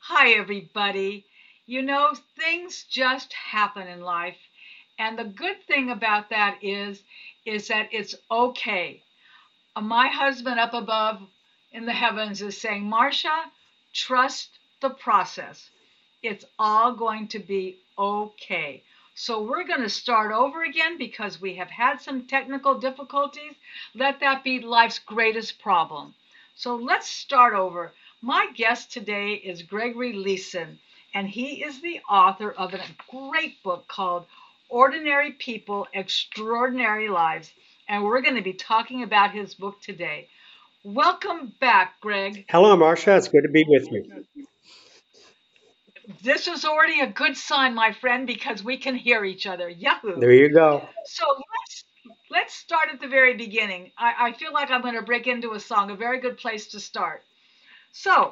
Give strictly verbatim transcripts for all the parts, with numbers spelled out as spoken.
Hi, everybody. You know, things just happen in life. And the good thing about that is, is that it's okay. Uh, My husband up above in the heavens is saying, Marcia, trust the process. It's all going to be okay. So we're going to start over again because we have had some technical difficulties. Let that be life's greatest problem. So let's start over. My guest today is Gregory Leeson, and he is the author of a great book called Ordinary People, Extraordinary Lives. And we're going to be talking about his book today. Welcome back, Greg. Hello, Marcia. It's good to be with you. This is already a good sign, my friend, because we can hear each other. Yahoo! There you go. So let's let's start at the very beginning. I, I feel like I'm going to break into a song, a very good place to start. So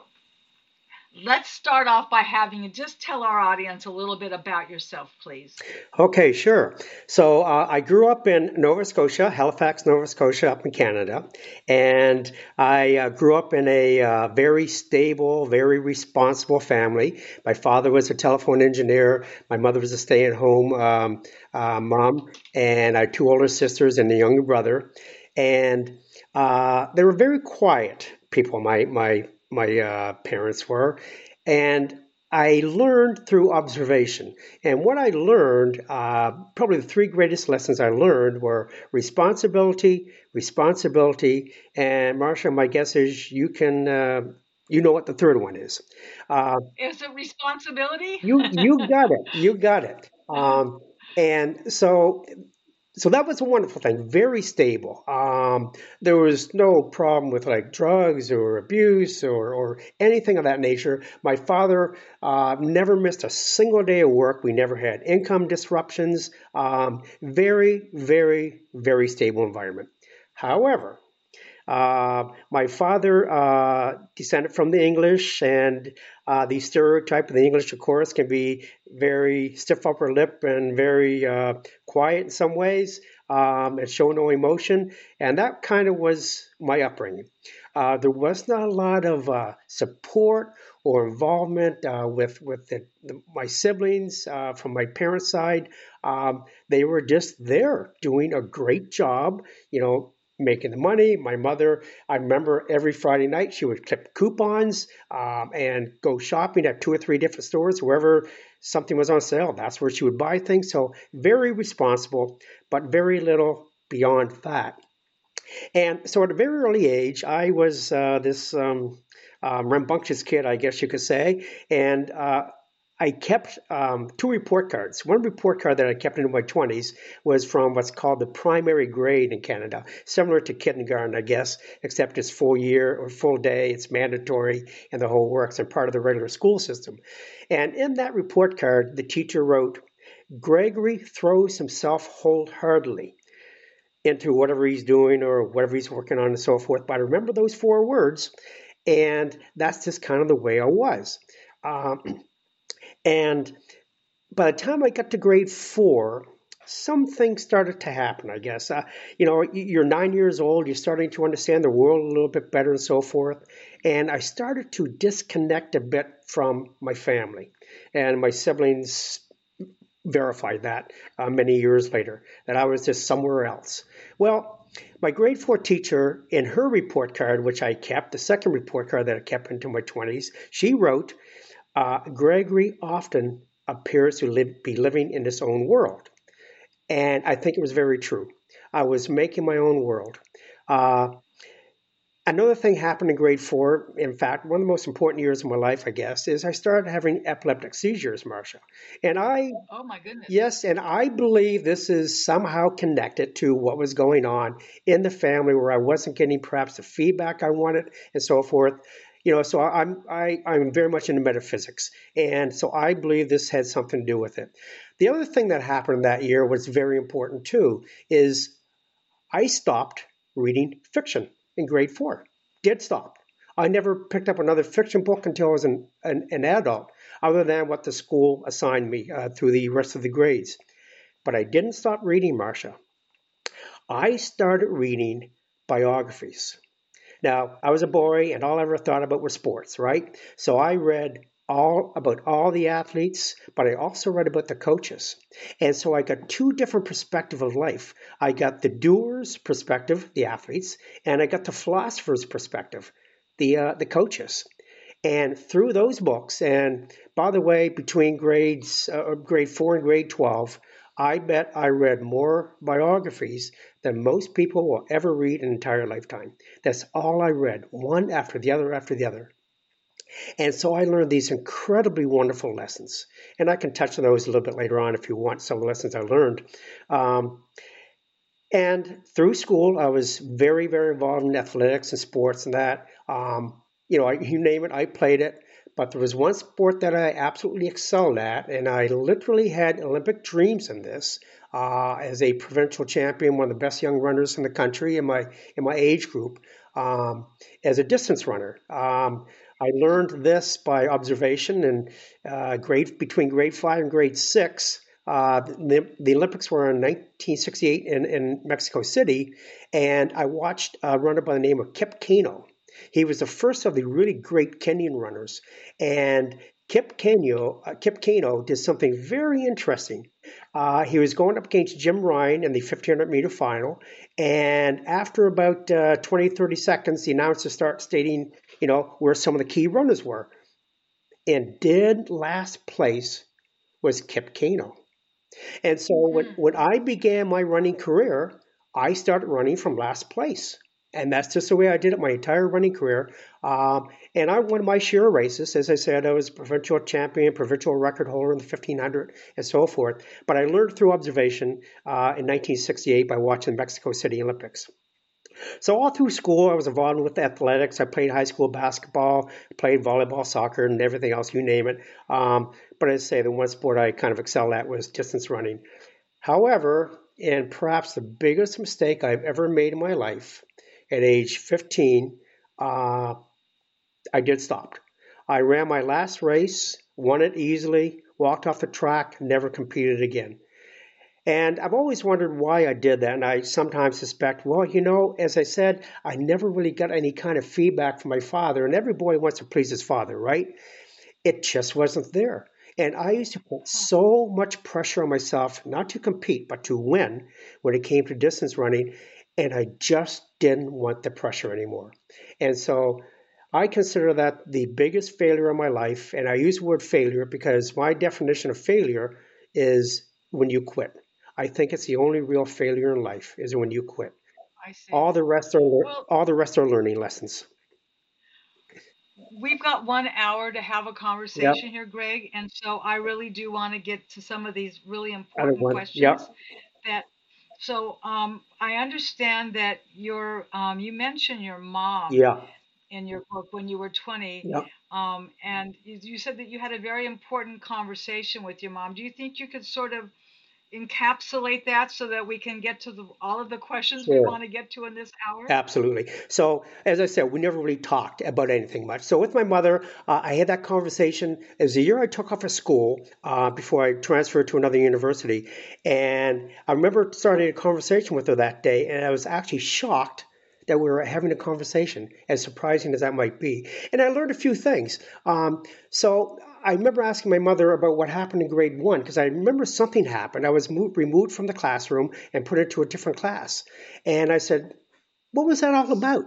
let's start off by having you just tell our audience a little bit about yourself, please. Okay, sure. So uh, I grew up in Nova Scotia, Halifax, Nova Scotia, up in Canada, and I uh, grew up in a uh, very stable, very responsible family. My father was a telephone engineer. My mother was a stay-at-home um, uh, mom, and I had two older sisters and a younger brother. And uh, they were very quiet people. My my my uh, parents were, and I learned through observation. And what I learned, uh, probably the three greatest lessons I learned were responsibility, responsibility, and Marsha, my guess is you can, uh, you know what the third one is. Uh, Is it responsibility? you you got it, you got it. Um, and so so that was a wonderful thing, very stable. Um, there was no problem with like drugs or abuse or, or anything of that nature. My father uh, never missed a single day of work. We never had income disruptions. Um, very, very, very stable environment. However, uh, my father uh, descended from the English, and uh, the stereotype of the English, of course, can be very stiff upper lip and very uh, quiet in some ways, um, and show no emotion. And that kind of was my upbringing. Uh, there was not a lot of uh, support or involvement uh, with with the, the, my siblings uh, from my parents' side. Um, they were just there doing a great job, you know, making the money. My mother, I remember every Friday night she would clip coupons um, and go shopping at two or three different stores, wherever something was on sale. That's where she would buy things. So very responsible, but very little beyond that. And so at a very early age, I was uh, this um, um, rambunctious kid, I guess you could say. And uh, I kept um, two report cards. One report card that I kept in my twenties was from what's called the primary grade in Canada, similar to kindergarten, I guess, except it's full year or full day, it's mandatory, and the whole works and part of the regular school system. And in that report card, the teacher wrote, Gregory throws himself wholeheartedly into whatever he's doing or whatever he's working on and so forth. But I remember those four words, and that's just kind of the way I was. Um, and by the time I got to grade four, some things started to happen, I guess. Uh, you know, you're nine years old, you're starting to understand the world a little bit better and so forth. And I started to disconnect a bit from my family. And my siblings verified that uh, many years later, that I was just somewhere else. Well, my grade four teacher, in her report card, which I kept, the second report card that I kept into my twenties, she wrote, uh, Gregory often appears to live, be living in his own world. And I think it was very true. I was making my own world. Uh, Another thing happened in grade four. In fact, one of the most important years of my life, I guess, is I started having epileptic seizures, Marcia. And I Oh my goodness. Yes, and I believe this is somehow connected to what was going on in the family where I wasn't getting perhaps the feedback I wanted and so forth. You know, so I'm I, I'm very much into metaphysics, and so I believe this had something to do with it. The other thing that happened that year was very important too, is I stopped reading fiction in grade four. Did stop. I never picked up another fiction book until I was an, an, an adult, other than what the school assigned me uh, through the rest of the grades. But I didn't stop reading, Marcia. I started reading biographies. Now, I was a boy, and all I ever thought about was sports, right? So I read all about all the athletes, but I also read about the coaches. And so I got two different perspectives of life. I got the doers' perspective, the athletes, and I got the philosopher's perspective, the uh, the coaches. And through those books, and by the way, between grades uh, grade four and grade twelve, I bet I read more biographies than most people will ever read in an entire lifetime. That's all I read, one after the other after the other. And so I learned these incredibly wonderful lessons. And I can touch on those a little bit later on if you want, some of the lessons I learned. Um, and through school, I was very, very involved in athletics and sports and that. Um, you know, I, you name it, I played it. But there was one sport that I absolutely excelled at, and I literally had Olympic dreams in this. Uh, as a provincial champion, one of the best young runners in the country in my in my age group, um, as a distance runner. Um, I learned this by observation, and uh, grade between grade five and grade six. Uh, the, the Olympics were in nineteen sixty-eight in, in Mexico City, and I watched a runner by the name of Kip Keino. He was the first of the really great Kenyan runners, and Kip Keino, uh, Kip Keino did something very interesting. Uh, he was going up against Jim Ryan in the fifteen hundred meter final, and after about uh, twenty, thirty seconds, the announcers start stating, you know, where some of the key runners were. And dead last place was Kip Keino. And so when, Hmm. when I began my running career, I started running from last place. And that's just the way I did it my entire running career. Um, and I won my share of races. As I said, I was a provincial champion, provincial record holder in the fifteen hundred, and so forth. But I learned through observation uh, in nineteen sixty-eight by watching the Mexico City Olympics. So all through school, I was involved with athletics. I played high school basketball, played volleyball, soccer, and everything else, you name it. Um, but as I say, the one sport I kind of excelled at was distance running. However, and perhaps the biggest mistake I've ever made in my life, at age fifteen, uh, I did stop. I ran my last race, won it easily, walked off the track, never competed again. And I've always wondered why I did that. And I sometimes suspect, well, you know, as I said, I never really got any kind of feedback from my father. And every boy wants to please his father, right? It just wasn't there. And I used to put so much pressure on myself, not to compete, but to win when it came to distance running. And I just didn't want the pressure anymore. And so I consider that the biggest failure of my life. And I use the word failure because my definition of failure is when you quit. I think it's the only real failure in life is when you quit. I see. All the rest are Well, all the rest are learning lessons. we've got one hour to have a Yep. conversation here, Greg, and so I really do want to get to some of these really I don't important want. Yep. questions. That so um, I understand that your um, you mentioned your mom Yeah. in your book when you were twenty, Yep. um, and you, you said that you had a very important conversation with your mom. Do you think you could sort of encapsulate that so that we can get to the, all of the questions we Sure. want to get to in this hour? Absolutely. So, as I said, we never really talked about anything much. So, with my mother, uh, I had that conversation. It was the year I took off of school uh, before I transferred to another university. And I remember starting a conversation with her that day, and I was actually shocked that we were having a conversation, as surprising as that might be. And I learned a few things. Um, so, I remember asking my mother about what happened in grade one because I remember something happened. I was moved, removed from the classroom and put into a different class. And I said, what was that all about?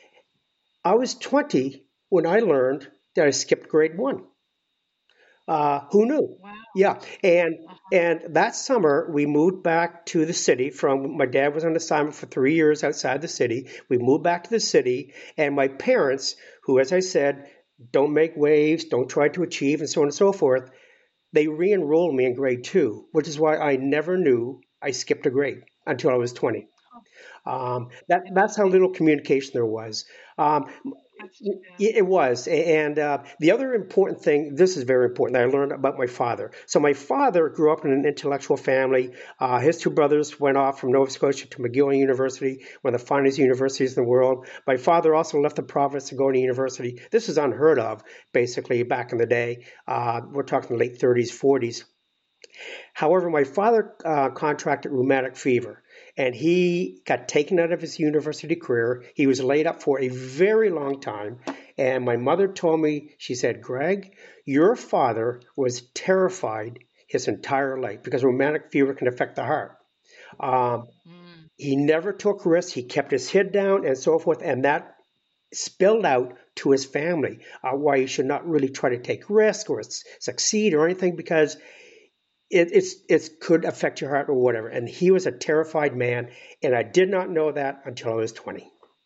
I was twenty when I learned that I skipped grade one. Uh, who knew? Wow. Yeah, and Uh-huh. and that summer we moved back to the city. From my dad was on assignment for three years outside the city. We moved back to the city, and my parents, who, as I said, don't make waves, don't try to achieve, and so on and so forth, they re-enrolled me in grade two, which is why I never knew I skipped a grade until I was twenty. Oh, Um, that that's how interesting. little communication there was. Um, That's too bad. it was. And uh, the other important thing, this is very important, that I learned about my father. So my father grew up in an intellectual family. Uh, his two brothers went off from Nova Scotia to McGill University, one of the finest universities in the world. My father also left the province to go to university. This is unheard of, basically, back in the day. Uh, we're talking the late thirties, forties. However, my father uh, contracted rheumatic fever and he got taken out of his university career. He was laid up for a very long time. And my mother told me, she said, Greg, your father was terrified his entire life because rheumatic fever can affect the heart. Um, Mm. he never took risks. He kept his head down and so forth. And that spilled out to his family, uh, why you should not really try to take risk or s- succeed or anything because it, it's it could affect your heart or whatever. And he was a terrified man, and I did not know that until I was twenty.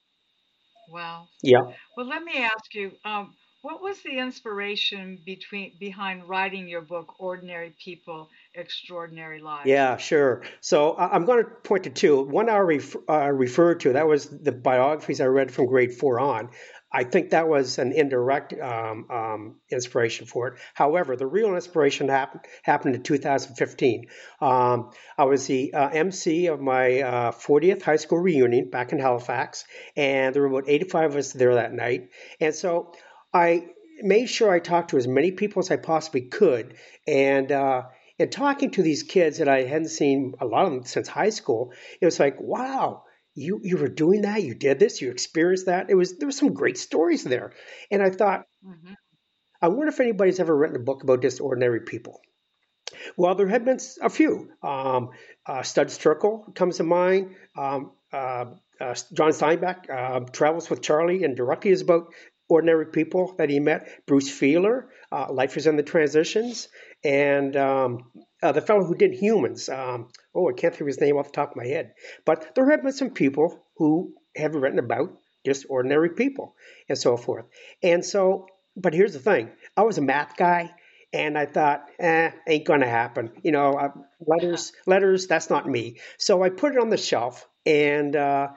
Wow. Yeah, Well, let me ask you, um, what was the inspiration between behind writing your book, Ordinary People, Extraordinary Lives? yeah, sure. So I- I'm going to point to two. One I ref, uh, referred to, that was the biographies I read from grade four on. I think that was an indirect um, um, inspiration for it. However, the real inspiration happened happened in two thousand fifteen. Um, I was the uh, M C of my uh, fortieth high school reunion back in Halifax, and there were about eighty-five of us there that night. And so I made sure I talked to as many people as I possibly could, and uh, and talking to these kids that I hadn't seen a lot of them since high school, it was like, wow, you you were doing that, you did this, you experienced that. It was there were some great stories there, and I thought, Hmm. I wonder if anybody's ever written a book about just ordinary people. Well, there have been a few. Um, uh, Studs Terkel comes to mind. Um, uh, uh, John Steinbeck, uh, Travels with Charlie, and directly is about ordinary people that he met. Bruce Feiler, uh, Life is in the Transitions, and um, uh, the fellow who did Humans. Um, oh, I can't think of his name off the top of my head. But there have been some people who have written about just ordinary people and so forth. And so, but here's the thing: I was a math guy. And I thought, eh, ain't gonna happen. You know, uh, letters, letters, that's not me. So I put it on the shelf. And uh,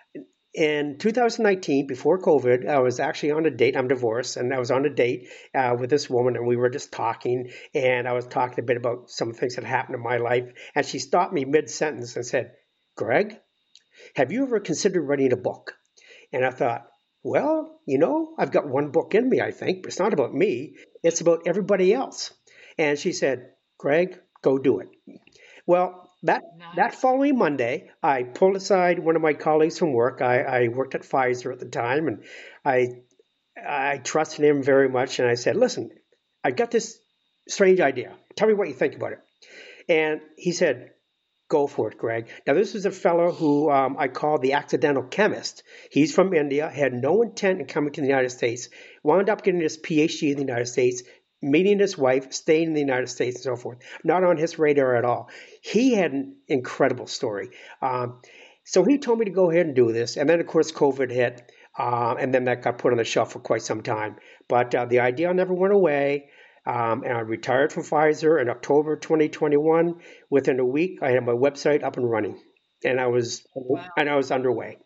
in two thousand nineteen, before COVID, I was actually on a date. I'm divorced, and I was on a date uh, with this woman, and we were just talking. And I was talking a bit about some things that happened in my life. And she stopped me mid sentence and said, Greg, have you ever considered writing a book? And I thought, well, you know, I've got one book in me, I think, but it's not about me. It's about everybody else. And she said, Greg, go do it. Well, that that Nice. following Monday, I pulled aside one of my colleagues from work. I, I worked at Pfizer at the time, and I I trusted him very much. And I said, listen, I got this strange idea. Tell me what you think about it. And he said, go for it, Greg. Now, this is a fellow who um, I call the accidental chemist. He's from India, had no intent in coming to the United States, wound up getting his PhD in the United States, meeting his wife, staying in the United States, and so forth. Not on his radar at all. He had an incredible story. Um, so he told me to go ahead and do this. And then, of course, COVID hit. Uh, and then that got put on the shelf for quite some time. But uh, the idea never went away. Um, and I retired from Pfizer in October twenty twenty-one. Within a week, I had my website up and running, and I was Wow. and I was underway.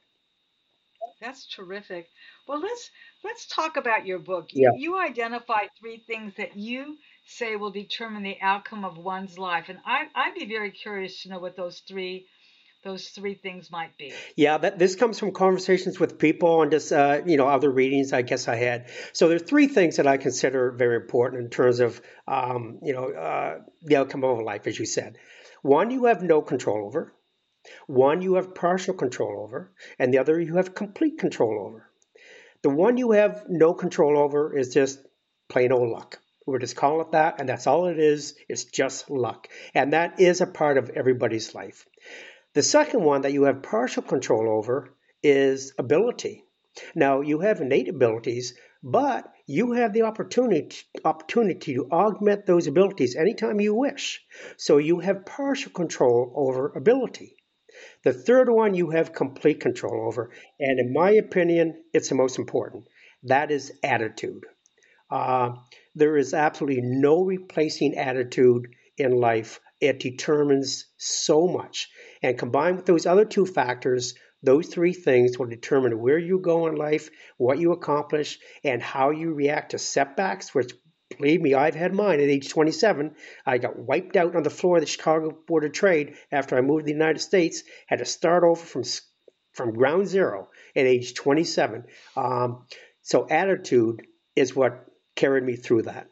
That's terrific. Well, let's let's talk about your book. You Yeah, you identify three things that you say will determine the outcome of one's life, and I I'd be very curious to know what those three those three things might be. yeah. That this comes from conversations with people and just uh, you know other readings I guess I had. So there's three things that I consider very important in terms of um, you know uh, the outcome of a life, as you said. One you have no control over. One you have partial control over, and the other you have complete control over. The one you have no control over is just plain old luck. We're just calling it that, and that's all it is. It's just luck. And that is a part of everybody's life. The second one that you have partial control over is ability. Now, you have innate abilities, but you have the opportunity, opportunity to augment those abilities anytime you wish. So you have partial control over ability. The third one you have complete control over. And in my opinion, it's the most important. That is attitude. Uh, there is absolutely no replacing attitude in life. It determines so much. And combined with those other two factors, those three things will determine where you go in life, what you accomplish, and how you react to setbacks, which, believe me, I've had mine at age twenty-seven. I got wiped out on the floor of the Chicago Board of Trade after I moved to the United States, had to start over from, from ground zero at age twenty-seven. Um, so attitude is what carried me through that.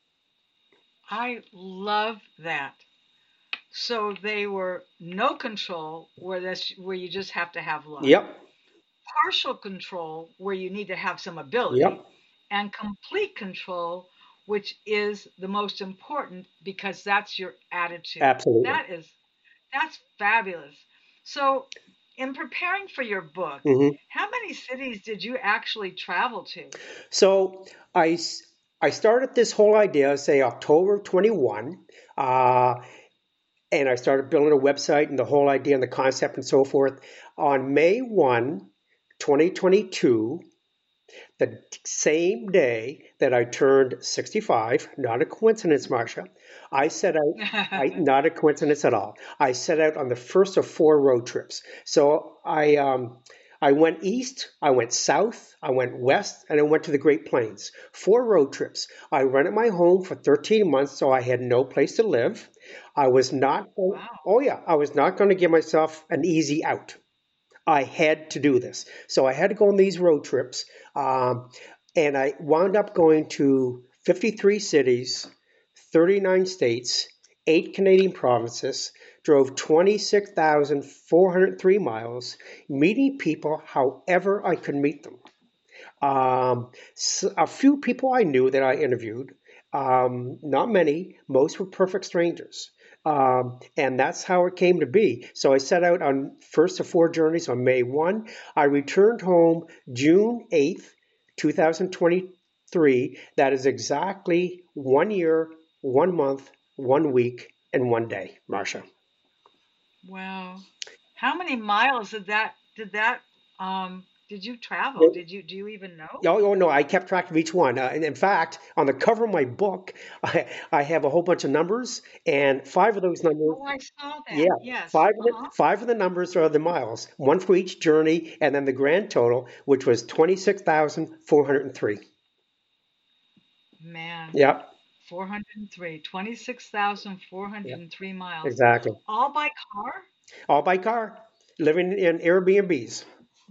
I love that. So they were no control, where this where you just have to have luck. Yep, Partial control, where you need to have some ability, yep, and complete control, which is the most important because that's your attitude. Absolutely. That is that's fabulous. So, in preparing for your book, hmm how many cities did you actually travel to? So I, s- I started this whole idea, say October twenty-one, uh, and I started building a website and the whole idea and the concept and so forth. On May first, twenty twenty-two, the same day that I turned sixty-five, not a coincidence, Marcia, I set out, I, not a coincidence at all. I set out on the first of four road trips. So I, um, I went east, I went south, I went west, and I went to the Great Plains. Four road trips. I rented my home for thirteen months, so I had no place to live. I was not, Wow. oh yeah, I was not going to give myself an easy out. I had to do this. So I had to go on these road trips. Um, and I wound up going to fifty-three cities, thirty-nine states, eight Canadian provinces, drove twenty-six thousand four hundred three miles, meeting people however I could meet them. Um, s A few people I knew that I interviewed, um, not many, most were perfect strangers. Um, and that's how it came to be. So I set out on first of four journeys on May first. I returned home June eighth, twenty twenty-three. That is exactly one year, one month, one week, and one day, Marcia. Wow. How many miles did that did that um did you travel? Did you do you even know? Oh, oh no, I kept track of each one. Uh, and in fact, on the cover of my book, I, I have a whole bunch of numbers, and five of those numbers, Oh, I saw yeah, that. Yes. five of the, Uh-huh. five of the numbers are the miles, one for each journey, and then the grand total, which was twenty-six thousand four hundred three. Man, Yeah, four hundred three, twenty-six thousand four yeah, hundred three miles. exactly. All by car? All by car, living in Airbnbs.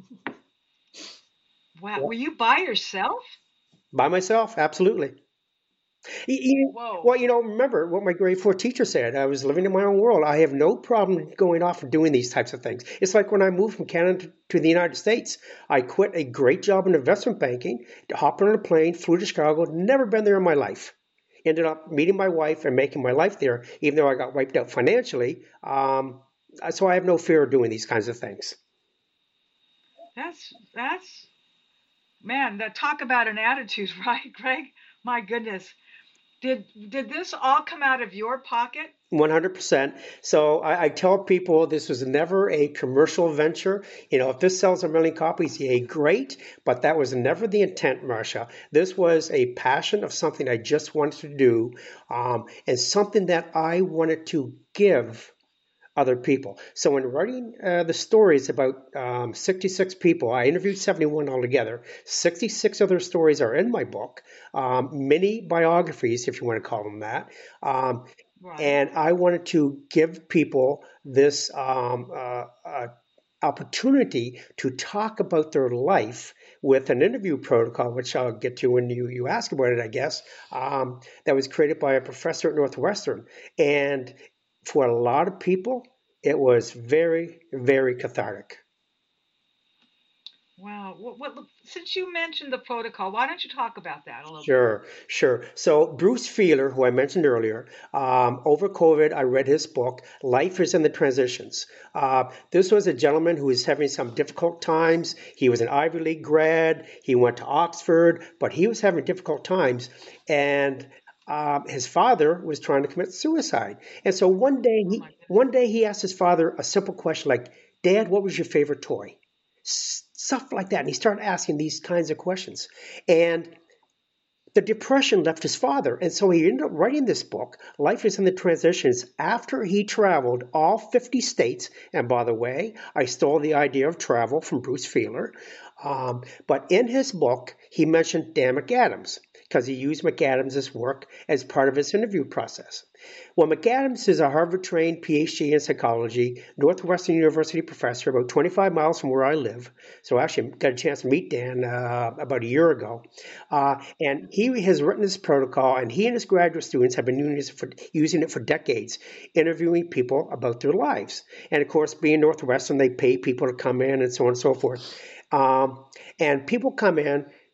Wow. Yeah, Were you by yourself? by myself, absolutely. Y- y- Whoa. Well, you know, remember what my grade four teacher said. I was living in my own world. I have no problem going off and doing these types of things. It's like when I moved from Canada to the United States. I quit a great job in investment banking, hopped on a plane, flew to Chicago, never been there in my life. Ended up meeting my wife and making my life there, even though I got wiped out financially. Um, so I have no fear of doing these kinds of things. That's that's man, that talk about an attitude, right, Greg? My goodness. Did did this all come out of your pocket? one hundred percent. So I, I tell people this was never a commercial venture. You know, if this sells a million copies, yay, great. But that was never the intent, Marcia. This was a passion of something I just wanted to do, um, and something that I wanted to give other people. So in writing uh, the stories about um, sixty-six people, I interviewed seventy-one altogether. sixty-six other stories are in my book, um, mini biographies, if you want to call them that. Um, Right. and I wanted to give people this um, uh, uh, opportunity to talk about their life with an interview protocol, which I'll get to when you, you ask about it, I guess, um, that was created by a professor at Northwestern. And for a lot of people, it was very, very cathartic. Wow. What, what since you mentioned the protocol, why don't you talk about that a little bit? Sure, sure. So Bruce Feiler, who I mentioned earlier, um, over COVID, I read his book, Life is in the Transitions. Uh, this was a gentleman who was having some difficult times. He was an Ivy League grad. He went to Oxford, but he was having difficult times. And um, his father was trying to commit suicide. And so one day Oh my he goodness. one day he asked his father a simple question like, "Dad, what was your favorite toy?" S- Stuff like that. And he started asking these kinds of questions. And the depression left his father, and so he ended up writing this book, Life is in the Transitions, after he traveled all fifty states. And by the way, I stole the idea of travel from Bruce Feiler. Um, but in his book, he mentioned Dan McAdams because he used McAdams' work as part of his interview process. Well, McAdams is a Harvard-trained P H D in psychology, Northwestern University professor about twenty-five miles from where I live. So actually, I got a chance to meet Dan uh, about a year ago. Uh, and he has written this protocol, and he and his graduate students have been using it, for, using it for decades, interviewing people about their lives. And of course, being Northwestern, they pay people to come in and so on and so forth. Um, and people come in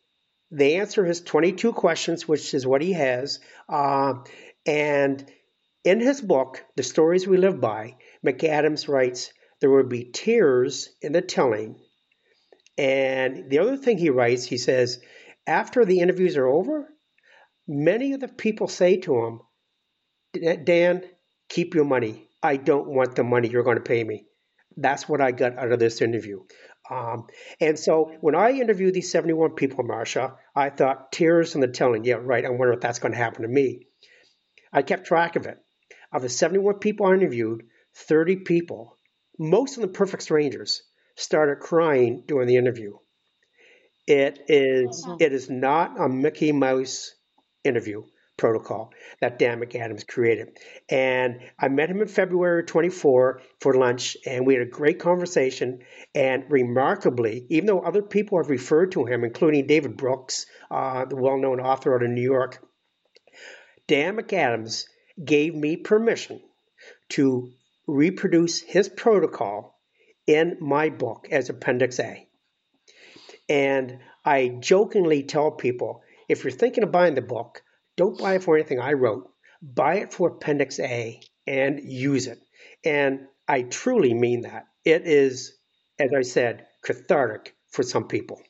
They answer his twenty-two questions, which is what he has. Uh, and in his book, The Stories We Live By, McAdams writes, there will be tears in the telling. And the other thing he writes, he says, after the interviews are over, many of the people say to him, Dan, keep your money. I don't want the money you're going to pay me. That's what I got out of this interview. Um, and so when I interviewed these seventy-one people, Marcia, I thought tears in the telling. Yeah, right. I wonder if that's going to happen to me. I kept track of it. Of the seventy-one people I interviewed, thirty people, most of them perfect strangers, started crying during the interview. It is Mhm. it is not a Mickey Mouse interview protocol that Dan McAdams created. And I met him in February twenty-four for lunch, and we had a great conversation. And remarkably, even though other people have referred to him, including David Brooks, uh, the well-known author out of New York, Dan McAdams gave me permission to reproduce his protocol in my book as Appendix A. And I jokingly tell people, if you're thinking of buying the book, don't buy it for anything I wrote. Buy it for Appendix A and use it. And I truly mean that. It is, as I said, cathartic for some people.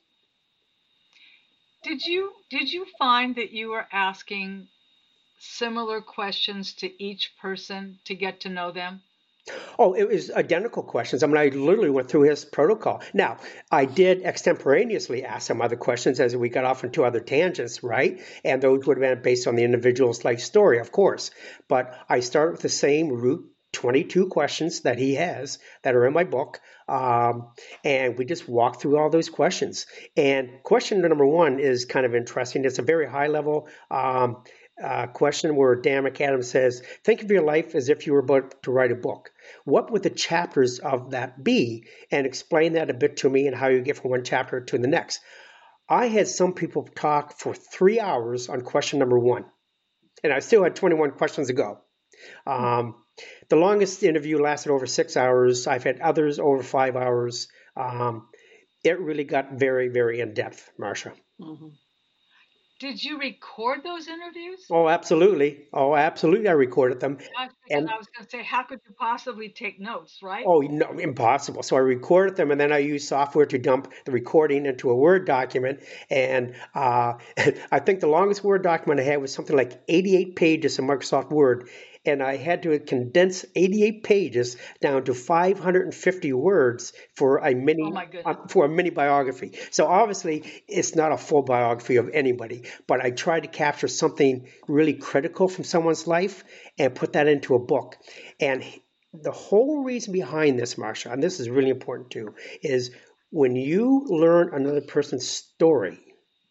Did you did you find that you were asking similar questions to each person to get to know them? Oh, it was identical questions. I mean, I literally went through his protocol. Now, I did extemporaneously ask some other questions as we got off into other tangents, right? And those would have been based on the individual's life story, of course. But I started with the same root twenty-two questions that he has that are in my book. Um, and we just walked through all those questions. And question number one is kind of interesting. It's a very high level um, uh, question where Dan McAdams says, think of your life as if you were about to write a book. What would the chapters of that be? And explain that a bit to me and how you get from one chapter to the next. I had some people talk for three hours on question number one, and I still had twenty-one questions to go. Um, the longest interview lasted over six hours. I've had others over five hours. Um, it really got very, very in depth, Marcia. Mhm. Did you record those interviews? Oh, absolutely. Oh, absolutely. I recorded them. Gosh, because And I was going to say, how could you possibly take notes, right? oh, no, impossible. So I recorded them, and then I used software to dump the recording into a Word document. And uh, I think the longest Word document I had was something like eighty-eight pages in Microsoft Word. And I had to condense eighty-eight pages down to five hundred fifty words for a Oh mini my goodness. uh, for a mini biography. So obviously, it's not a full biography of anybody, but I tried to capture something really critical from someone's life and put that into a book. And the whole reason behind this, Marcia, and this is really important too, is when you learn another person's story,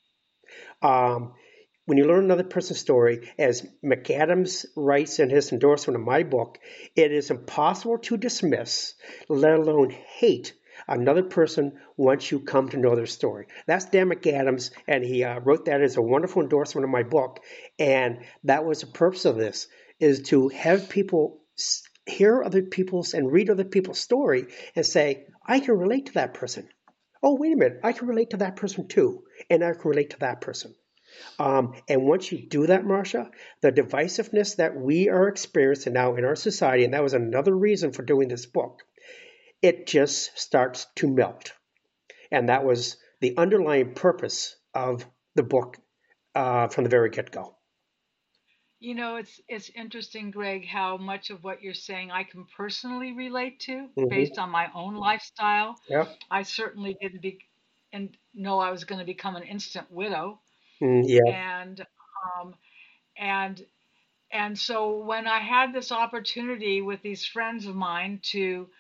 um, when you learn another person's story, as McAdams writes in his endorsement of my book, it is impossible to dismiss, let alone hate, another person once you come to know their story. That's Dan McAdams, and he uh, wrote that as a wonderful endorsement of my book. And that was the purpose of this, is to have people hear other people's and read other people's story and say, I can relate to that person. Oh, wait a minute, I can relate to that person too, and I can relate to that person. Um, and once you do that, Marcia, the divisiveness that we are experiencing now in our society, and that was another reason for doing this book, it just starts to melt. And that was the underlying purpose of the book uh, from the very get-go. You know, it's it's interesting, Greg, how much of what you're saying I can personally relate to Mm-hmm. based on my own lifestyle. Yeah. I certainly didn't be and know I was going to become an instant widow, Mm, yeah. and um, and and so when I had this opportunity with these friends of mine to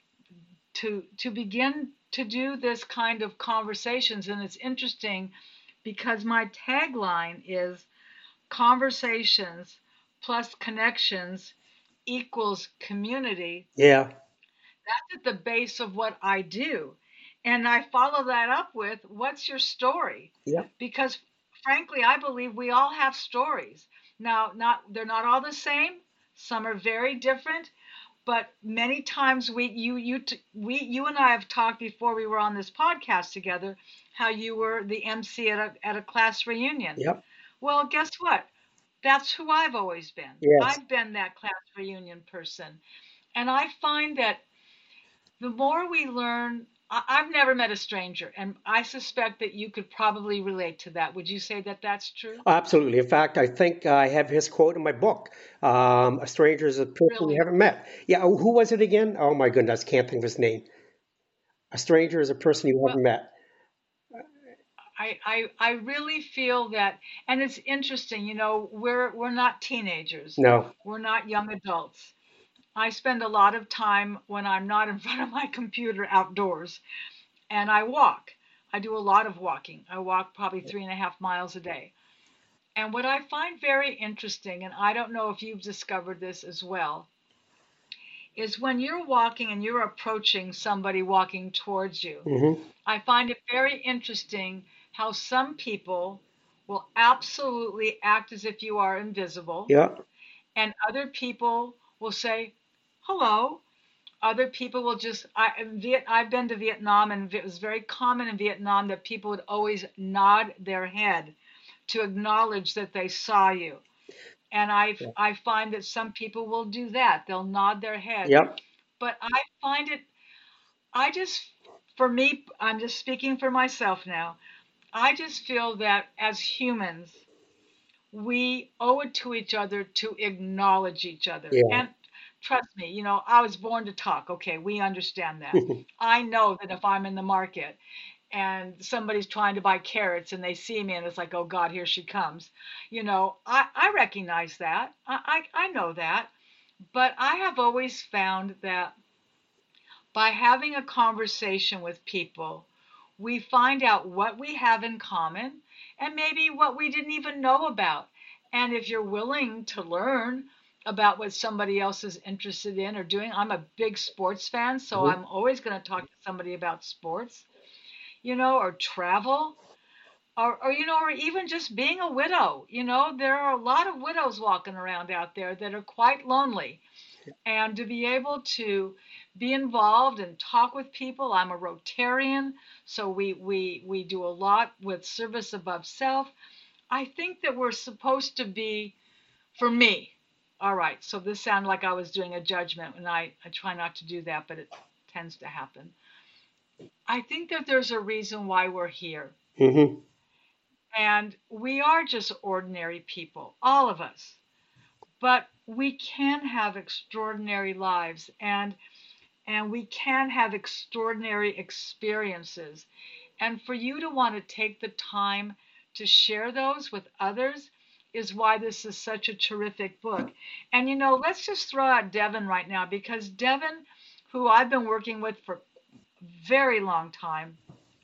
to to begin to do this kind of conversations, and it's interesting because my tagline is conversations plus connections equals community. Yeah. That's at the base of what I do. And I follow that up with, what's your story? Yeah. Because frankly, I believe we all have stories. Now, not they're not all the same. Some are very different, but many times we you you t- we you and I have talked before we were on this podcast together how you were the M C at a at a class reunion. Yep. Well, guess what? That's who I've always been. Yes. I've been that class reunion person. And I find that the more we learn, I- I've never met a stranger, and I suspect that you could probably relate to that. Would you say that that's true? Absolutely. In fact, I think I have his quote in my book. Um, a stranger is a person you Really? haven't met. Yeah. oh, Who was it again? Oh my goodness, can't think of his name. A stranger is a person you Well, haven't met. I, I, I really feel that, and it's interesting, you know, we're, we're not teenagers. No. We're not young adults. I spend a lot of time when I'm not in front of my computer outdoors, and I walk. I do a lot of walking. I walk probably three and a half miles a day. And what I find very interesting, and I don't know if you've discovered this as well, is when you're walking and you're approaching somebody walking towards you. Hmm. I find it very interesting how some people will absolutely act as if you are invisible, Yeah. and other people will say, hello. Other people will just, I, in Viet, I've been to Vietnam, and it was very common in Vietnam that people would always nod their head to acknowledge that they saw you. And I, Yeah. I find that some people will do that. They'll nod their head. Yep. But I find it, I just, for me, I'm just speaking for myself now. I just feel that as humans, we owe it to each other to acknowledge each other. Yeah. And trust me, you know, I was born to talk. Okay, we understand that. I know that if I'm in the market and somebody's trying to buy carrots and they see me and it's like, oh God, here she comes. You know, I, I recognize that. I, I, I know that. But I have always found that by having a conversation with people, we find out what we have in common and maybe what we didn't even know about. And if you're willing to learn about what somebody else is interested in or doing, I'm a big sports fan, so Mhm. I'm always going to talk to somebody about sports, you know, or travel. Or, or, you know, or even just being a widow. You know, there are a lot of widows walking around out there that are quite lonely, and to be able to be involved and talk with people. I'm a Rotarian, so we we we do a lot with service above self. I think that we're supposed to be, for me. All right, so this sounded like I was doing a judgment, and I, I try not to do that, but it tends to happen. I think that there's a reason why we're here, Mhm. and we are just ordinary people, all of us, but we can have extraordinary lives, and and we can have extraordinary experiences. And for you to want to take the time to share those with others is why this is such a terrific book. And you know, let's just throw out Devin right now, because Devin, who I've been working with for a very long time,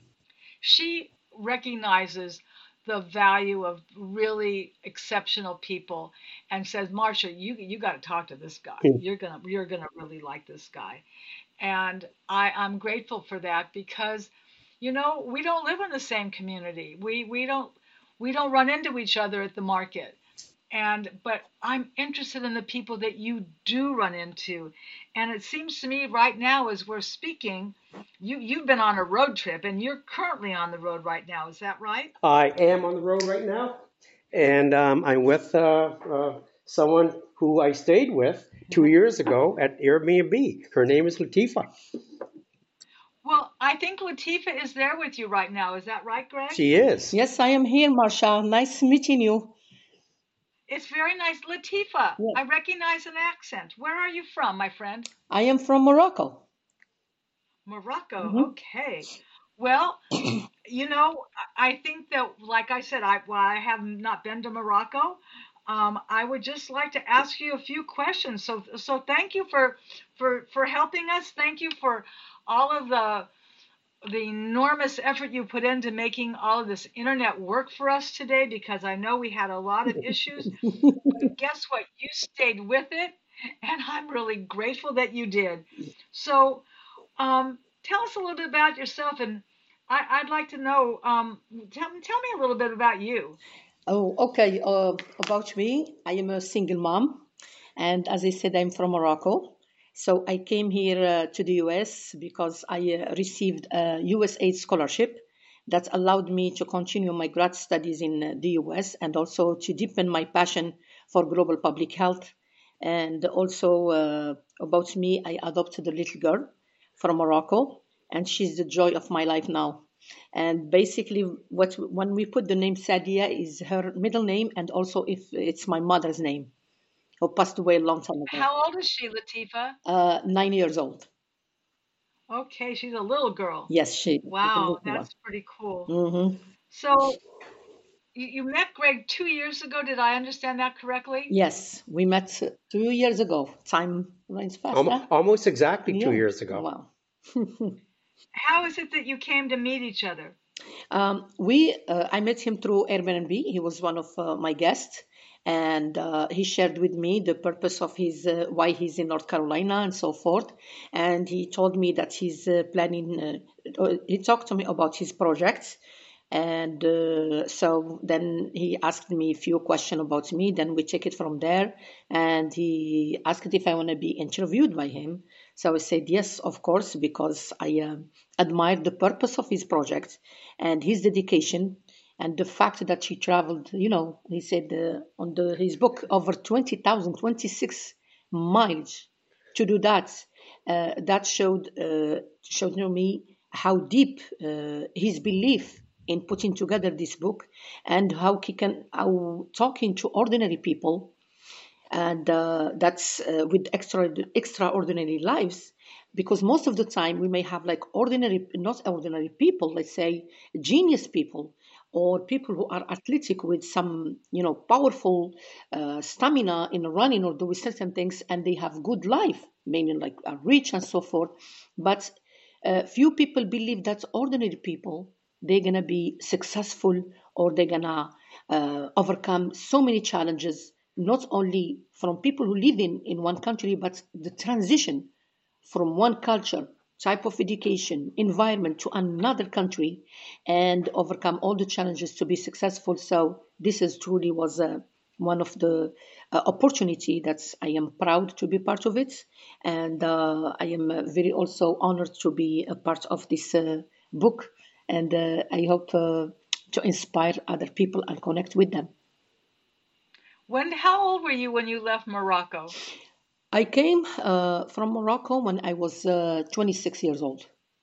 she recognizes the value of really exceptional people and says, Marcia, you you got to talk to this guy. You're gonna you're gonna really like this guy. And I, I'm grateful for that because, you know, we don't live in the same community. We we don't we don't run into each other at the market. And but I'm interested in the people that you do run into. And it seems to me right now as we're speaking, you you've been on a road trip and you're currently on the road right now. Is that right? I am on the road right now, and um, I'm with uh, uh, someone who I stayed with two years ago at Airbnb. Her name is Latifa. Well, I think Latifa is there with you right now. Is that right, Greg? She is. Yes, I am here, Marsha. Nice meeting you. It's very nice. Latifa, Yes, I recognize an accent. Where are you from, my friend? I am from Morocco. Morocco. Hmm. Okay. Well, you know, I I think that, like I said, I well, I have not been to Morocco. Um, I would just like to ask you a few questions. So, so thank you for for for helping us. Thank you for all of the the enormous effort you put into making all of this internet work for us today, because I know we had a lot of issues. But guess what? You stayed with it, and I'm really grateful that you did. So, um, tell us a little bit about yourself, and I, I'd like to know. Um, tell, tell me a little bit about you. Oh, okay. Uh, about me, I am a single mom, and as I said, I'm from Morocco. So I came here uh, to the U S because I uh, received a U S A I D scholarship that allowed me to continue my grad studies in uh, the U S and also to deepen my passion for global public health. And also uh, about me, I adopted a little girl from Morocco, and she's the joy of my life now. And basically, what when we put the name Sadia is her middle name, and also if it's my mother's name, who passed away a long time ago. How old is she, Latifa? Uh, nine years old. Okay, she's a little girl. Yes, she is a Wow, little one. that's pretty cool. Hmm. So you, you met Greg two years ago. Did I understand that correctly? Yes, we met uh, two years ago. Time runs fast, Almo- huh? Almost exactly two Yeah. years ago. Wow. How is it that you came to meet each other? Um, we, uh, I met him through Airbnb. He was one of uh, my guests, and uh, he shared with me the purpose of his uh, why he's in North Carolina and so forth. And he told me that he's uh, planning. Uh, uh, he talked to me about his projects, and uh, so then he asked me a few questions about me. Then we take it from there, and he asked if I want to be interviewed by him. So I said yes, of course, because I uh, admired the purpose of his project and his dedication and the fact that he traveled. You know, he said uh, on the, his book over twenty thousand, twenty-six miles to do that. Uh, that showed uh, showed to me how deep uh, his belief in putting together this book and how he can how talking to ordinary people and uh, that's uh, with extra extraordinary lives, because most of the time we may have like ordinary, not ordinary people, let's say genius people or people who are athletic with some, you know, powerful uh, stamina in running or doing certain things, and they have good life, meaning like are rich and so forth. But uh, few people believe that ordinary people, they're gonna be successful or they're gonna uh, overcome so many challenges, not only from people who live in, in one country, but the transition from one culture, type of education, environment to another country and overcome all the challenges to be successful. So this is truly was uh, one of the uh, opportunity that I am proud to be part of it. And uh, I am uh, very also honored to be a part of this uh, book. And uh, I hope uh, to inspire other people and connect with them. When, how old were you when you left Morocco? I came uh, from Morocco when I was uh, twenty-six years old.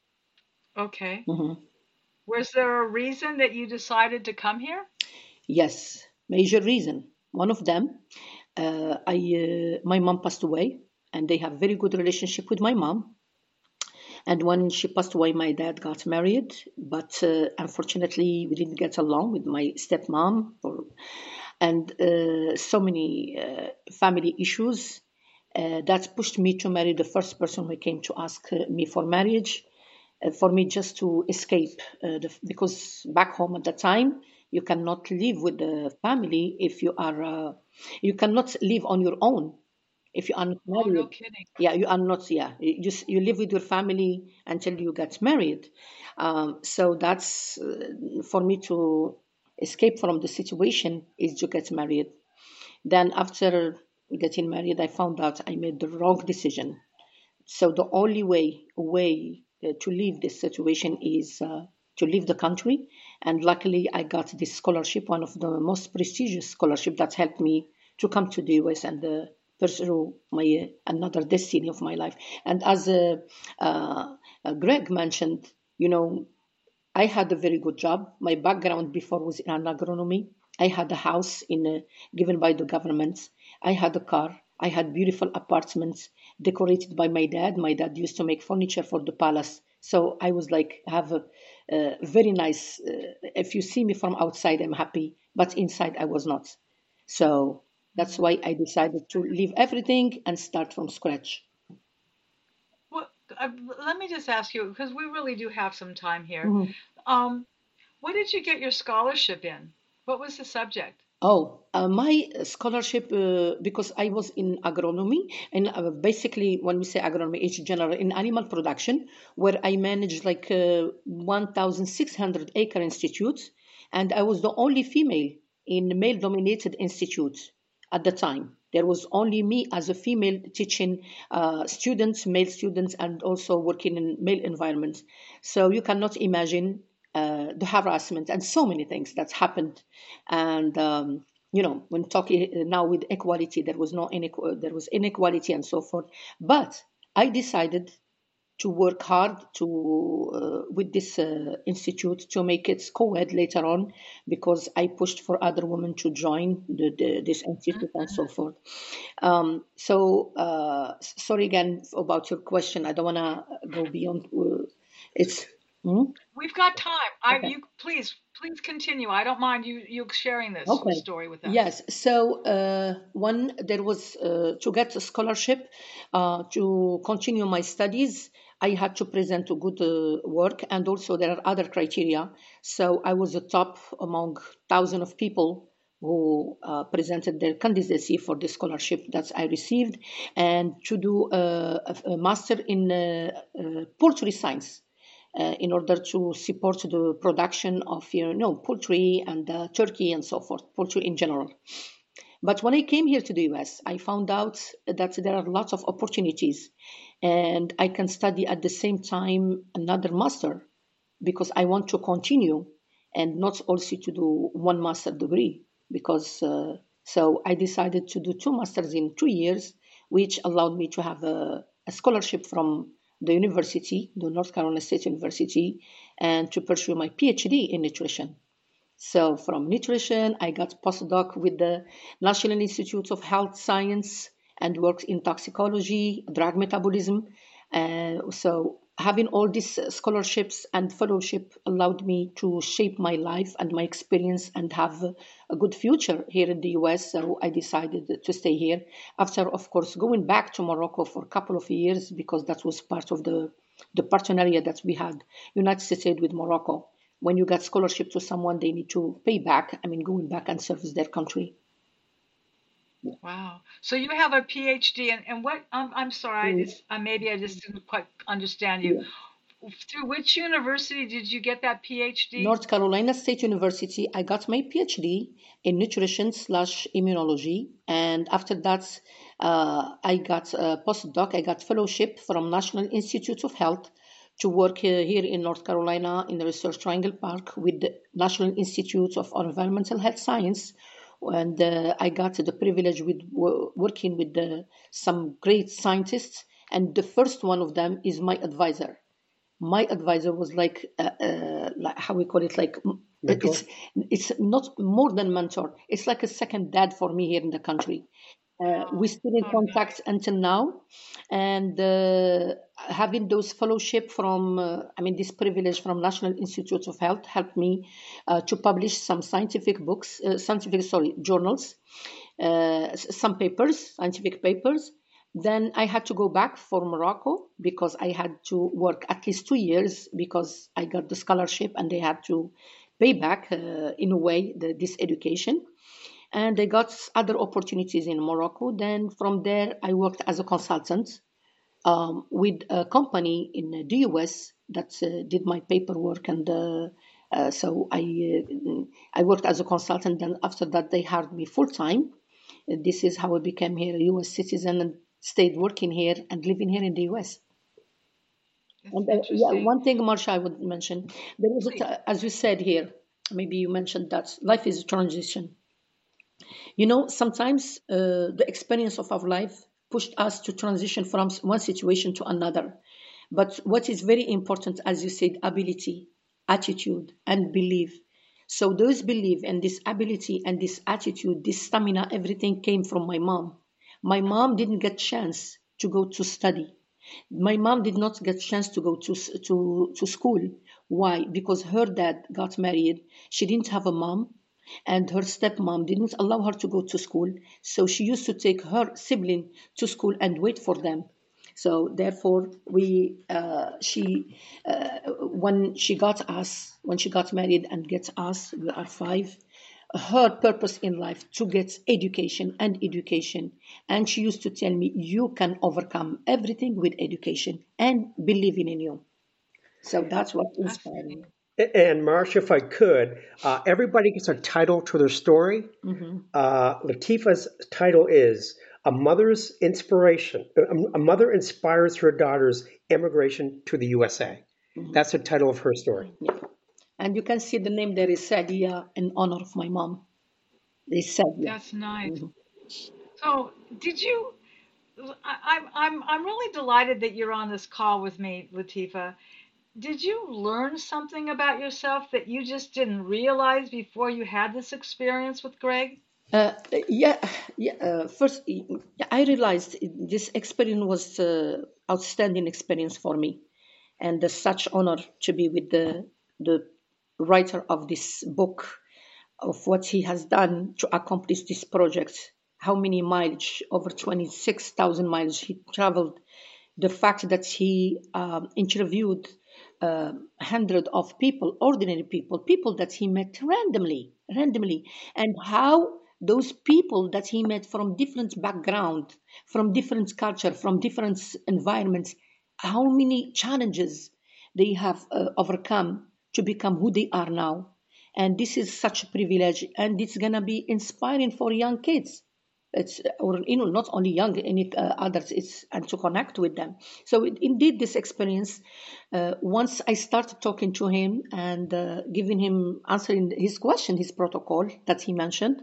Okay. Mhm. Was there a reason that you decided to come here? Yes, major reason. One of them, uh, I uh, my mom passed away, and they have very good relationship with my mom. And when she passed away, my dad got married, but uh, unfortunately, we didn't get along with my stepmom, or, and uh, so many uh, family issues uh, that pushed me to marry the first person who came to ask uh, me for marriage, uh, for me just to escape, uh, the, because back home at the time you cannot live with the family if you are uh, you cannot live on your own if you are not Oh, no married. kidding. Yeah, you are not. Yeah, you just you live with your family until you get married. Um, so that's uh, for me to escape from the situation is to get married. Then after getting married, I found out I made the wrong decision. So the only way way uh, to leave this situation is uh, to leave the country. And luckily, I got this scholarship, one of the most prestigious scholarship that helped me to come to the U S and uh, pursue my uh, another destiny of my life. And as uh, uh, uh, Greg mentioned, you know, I had a very good job. My background before was in agronomy. I had a house in uh, given by the government. I had a car. I had beautiful apartments decorated by my dad. My dad used to make furniture for the palace. So I was like have a, a very nice. Uh, if you see me from outside, I'm happy, but inside I was not. So that's Mhm. why I decided to leave everything and start from scratch. Well, uh, let me just ask you, because we really do have some time here. Mhm. Um, what did you get your scholarship in? What was the subject? Oh, uh, my scholarship, uh, because I was in agronomy, and uh, basically, when we say agronomy, it's general in animal production, where I managed like uh, one thousand six hundred acre institutes, and I was the only female in male-dominated institutes at the time. There was only me as a female teaching uh, students, male students, and also working in male environments. So you cannot imagine uh, the harassment and so many things that's happened. And um, you know, when talking now with equality, there was no inequ- there was inequality and so forth. But I decided to work hard to uh, with this uh, institute to make it co-ed later on, because I pushed for other women to join the, the, this institute and so forth. Um, so uh, sorry again about your question. I don't want to go beyond. Uh, it's. Hmm? We've got time. I Okay. you please please continue. I don't mind you you sharing this Okay. story with us. Yes. So uh, one, there was uh, to get a scholarship uh, to continue my studies. I had to present a good uh, work, and also there are other criteria. So I was the top among thousands of people who uh, presented their candidacy for the scholarship that I received, and to do a, a, a master in uh, uh, poultry science uh, in order to support the production of you know poultry and uh, turkey and so forth, poultry in general. But when I came here to the U S, I found out that there are lots of opportunities, and I can study at the same time another master because I want to continue and not also to do one master degree. Because uh, so I decided to do two masters in two years, which allowed me to have a, a scholarship from the university, the North Carolina State University, and to pursue my PhD in nutrition. So from nutrition, I got postdoc with the National Institute of Health Science and worked in toxicology, drug metabolism. Uh, so having all these uh, scholarships and fellowship allowed me to shape my life and my experience and have a, a good future here in the U S. So I decided to stay here after, of course, going back to Morocco for a couple of years because that was part of the the partenariat that we had, United States with Morocco. When you get scholarship to someone, they need to pay back. I mean, going back and service their country. Wow. So you have a PhD, and, and what, I'm, I'm sorry, I Mm, just, uh, maybe I just didn't quite understand you. yeah. Through which university did you get that PhD? North Carolina State University. I got my PhD in nutrition slash immunology, and after that, uh, I got a postdoc. I got fellowship from National Institute of Health to work uh, here in North Carolina in the Research Triangle Park with the National Institute of Environmental Health Science. And uh, I got the privilege with wo- working with the, some great scientists, and the first one of them is my advisor. My advisor was like, uh, uh, like how we call it, like mm, Mentor. it's it's not more than mentor. It's like a second dad for me here in the country. Uh, we Wow. still in How contact nice. until now, and uh, having those fellowship from, uh, I mean, this privilege from National Institute of Health helped me uh, to publish some scientific books, uh, scientific sorry journals, uh, s- some papers, scientific papers. Then I had to go back for Morocco because I had to work at least two years because I got the scholarship and they had to pay back uh, in a way the, this education. And I got other opportunities in Morocco. Then from there, I worked as a consultant um, with a company in the U S that uh, did my paperwork, and uh, uh, so I uh, I worked as a consultant. Then after that, they hired me full time. This is how I became here a U S citizen and stayed working here and living here in the U S. It's And uh, yeah, interesting. one thing, Marsha, I would mention, there was a Please. t- as you said here, maybe you mentioned that life is a transition. You know, sometimes uh, the experience of our life pushed us to transition from s- one situation to another. But what is very important, as you said, ability, attitude, and belief. So those belief and this ability and this attitude, this stamina, everything came from my mom. My mom didn't get chance to go to study. My mom did not get chance to go to s- to to school. Why? Because her dad got married. She didn't have a mom, and her stepmom didn't allow her to go to school. So she used to take her sibling to school and wait for them. So therefore, we uh, she uh, when she got us, when she got married and gets us, we are five. Her purpose in life to get education and education, and she used to tell me, "You can overcome everything with education and believing in you." So that's what inspired me. Fascinating. And Marsh, if I could, uh, everybody gets a title to their story. Hmm. Uh, Latifa's title is A mother's inspiration, a mother inspires her daughter's immigration to the U S A. Mhm. That's the title of her story. Yeah. And you can see the name there is Sadia in honor of my mom. They Sadia. That's nice. Mhm. So, did you? I, I'm I'm I'm really delighted that you're on this call with me, Latifa. Did you learn something about yourself that you just didn't realize before you had this experience with Greg? Uh, yeah, yeah. Uh, first, yeah, I realized this experience was uh, outstanding experience for me, and uh, such honor to be with the the writer of this book, of what he has done to accomplish this project. How many miles? Over twenty-six thousand miles he traveled. The fact that he um, interviewed uh, hundred of people, ordinary people, people that he met randomly, randomly, and how those people that he met from different background, from different culture, from different environments, how many challenges they have uh, overcome to become who they are now. And this is such a privilege, and it's gonna be inspiring for young kids. It's or you know not only young, any uh, others. It's and to connect with them. So it, indeed, this experience. Uh, once I started talking to him and uh, giving him answering his question, his protocol that he mentioned,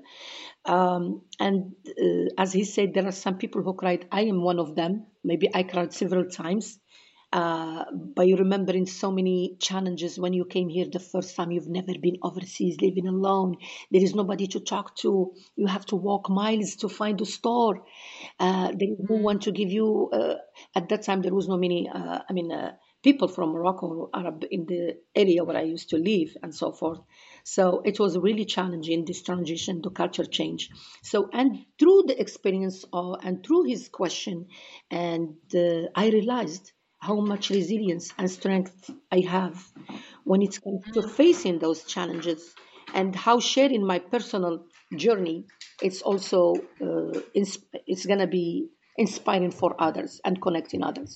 um, and uh, as he said, there are some people who cried. I am one of them. Maybe I cried several times uh, by remembering so many challenges when you came here the first time. You've never been overseas, living alone. There is nobody to talk to. You have to walk miles to find a store. Uh, there is no one to give you. Uh, at that time, there was no many. Uh, I mean. Uh, people from Morocco or Arab in the area where I used to live and so forth. So it was really challenging, this transition to culture change. So, and through the experience of, and through his question, and uh, I realized how much resilience and strength I have when it comes to facing those challenges, and how sharing my personal journey, it's also uh, ins- it's going to be inspiring for others and connecting others.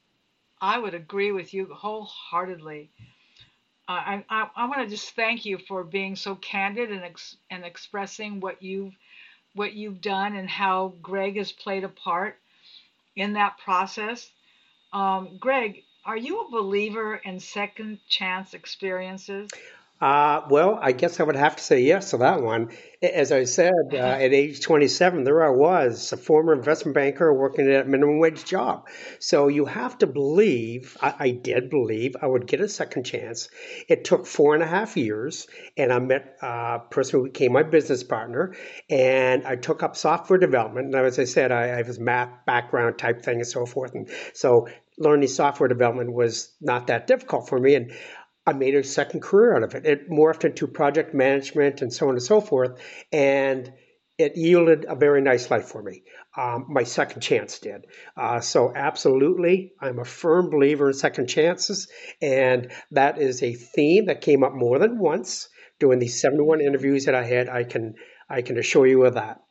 I would agree with you wholeheartedly. I I, I want to just thank you for being so candid and ex, and expressing what you've what you've done and how Greg has played a part in that process. Um, Greg, are you a believer in second chance experiences? Uh, well, I guess I would have to say yes to that one. As I said, uh, at age twenty-seven, there I was, a former investment banker working at a minimum wage job. So you have to believe, I, I did believe I would get a second chance. It took four and a half years, and I met a person who became my business partner, and I took up software development. And as I said, I, I have this math background type thing and so forth. And so learning software development was not that difficult for me. And I made a second career out of it. It morphed into project management and so on and so forth. And it yielded a very nice life for me. Um, my second chance did. Uh, so absolutely, I'm a firm believer in second chances. And that is a theme that came up more than once during these seventy-one Mhm. interviews that I had. I can, I can assure you of that.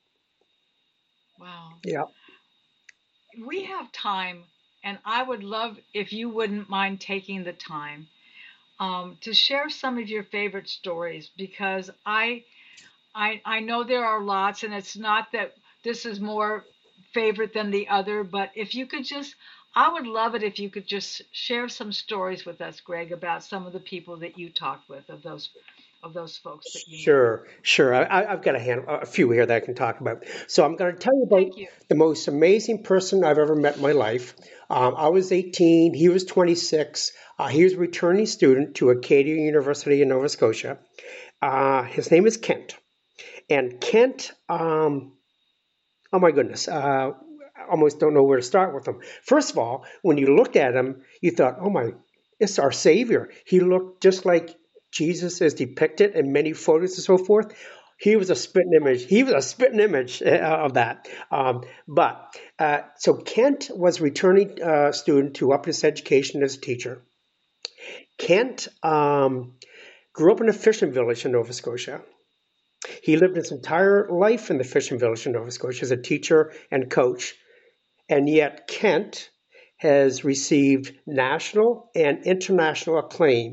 Wow. Yeah. We have time, and I would love if you wouldn't mind taking the time um, to share some of your favorite stories because I, I I know there are lots, and it's not that this is more favorite than the other, but if you could just, I would love it if you could just share some stories with us, Greg, about some of the people that you talked with, of those of those folks that you knew. Sure, sure. I, I- I've got a hand, a few here that I can talk about. So I'm going to tell you Thank about you. the most amazing person I've ever met in my life. Um, I was eighteen. He was twenty-six. Uh, he was a returning student to Acadia University in Nova Scotia. Uh, his name is Kent. And Kent, um, oh my goodness, uh, I almost don't know where to start with him. First of all, when you looked at him, you thought, oh my, it's our Savior. He looked just like Jesus is depicted in many photos and so forth. He was a spitting image. He was a spitting image uh, of that. Um, but uh, so Kent was returning uh, student to up his education as a teacher. Kent um, grew up in a fishing village in Nova Scotia. He lived his entire life in the fishing village in Nova Scotia as a teacher and coach. And yet, Kent has received national and international acclaim